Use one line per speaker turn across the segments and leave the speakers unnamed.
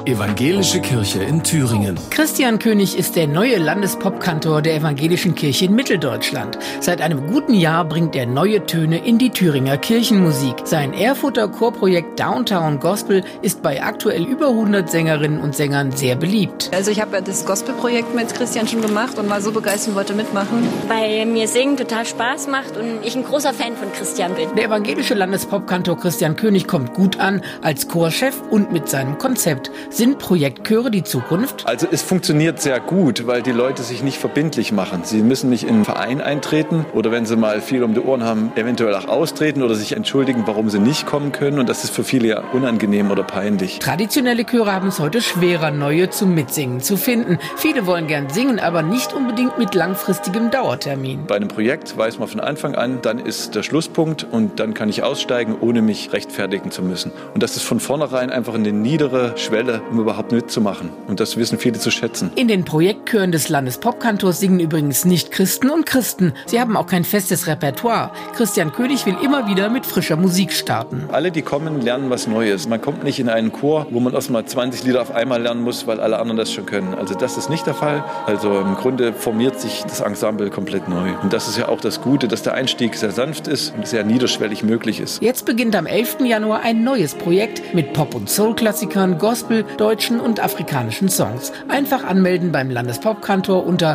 Evangelische Kirche in Thüringen.
Christian König ist der neue Landespopkantor der Evangelischen Kirche in Mitteldeutschland. Seit einem guten Jahr bringt er neue Töne in die Thüringer Kirchenmusik. Sein Erfurter Chorprojekt Downtown Gospel ist bei aktuell über 100 Sängerinnen und Sängern sehr beliebt.
Also ich habe ja das Gospelprojekt mit Christian schon gemacht und war so begeistert und wollte mitmachen.
Weil mir Singen total Spaß macht und ich ein großer Fan von Christian bin.
Der evangelische Landespopkantor Christian König kommt gut an als Chorchef und mit seinem Konzept. Sind Projektchöre die Zukunft?
Also es funktioniert sehr gut, weil die Leute sich nicht verbindlich machen. Sie müssen nicht in einen Verein eintreten oder wenn sie mal viel um die Ohren haben, eventuell auch austreten oder sich entschuldigen, warum sie nicht kommen können. Und das ist für viele ja unangenehm oder peinlich.
Traditionelle Chöre haben es heute schwerer, neue zum Mitsingen zu finden. Viele wollen gern singen, aber nicht unbedingt mit langfristigem Dauertermin.
Bei einem Projekt weiß man von Anfang an, dann ist der Schlusspunkt und dann kann ich aussteigen, ohne mich rechtfertigen zu müssen. Und das ist von vornherein einfach eine niedere Schwelle, um überhaupt mitzumachen. Und das wissen viele zu schätzen.
In den Projektchören des Landespopkantors singen übrigens nicht Christen und Christen. Sie haben auch kein festes Repertoire. Christian König will immer wieder mit frischer Musik starten.
Alle, die kommen, lernen was Neues. Man kommt nicht in einen Chor, wo man erstmal 20 Lieder auf einmal lernen muss, weil alle anderen das schon können. Also das ist nicht der Fall. Also im Grunde formiert sich das Ensemble komplett neu. Und das ist ja auch das Gute, dass der Einstieg sehr sanft ist und sehr niederschwellig möglich ist.
Jetzt beginnt am 11. Januar ein neues Projekt mit Pop- und Soul-Klassikern, Gospel, deutschen und afrikanischen Songs. Einfach anmelden beim Landespopkantor unter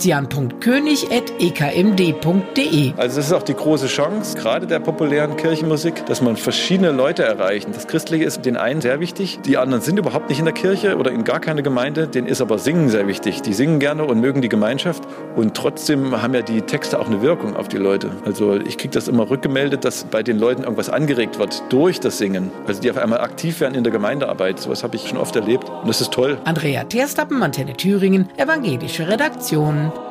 christian.könig@ekmd.de.
Also das ist auch die große Chance, gerade der populären Kirchenmusik, dass man verschiedene Leute erreicht. Das Christliche ist den einen sehr wichtig, die anderen sind überhaupt nicht in der Kirche oder in gar keine Gemeinde, denen ist aber Singen sehr wichtig. Die singen gerne und mögen die Gemeinschaft und trotzdem haben ja die Texte auch eine Wirkung auf die Leute. Also ich kriege das immer rückgemeldet, dass bei den Leuten irgendwas angeregt wird durch das Singen. Also die auf einmal aktiv werden in der Gemeindearbeit. Sowas habe ich schon oft erlebt und das ist toll.
Andrea Terstappen, Antenne Thüringen, evangelische Redaktion.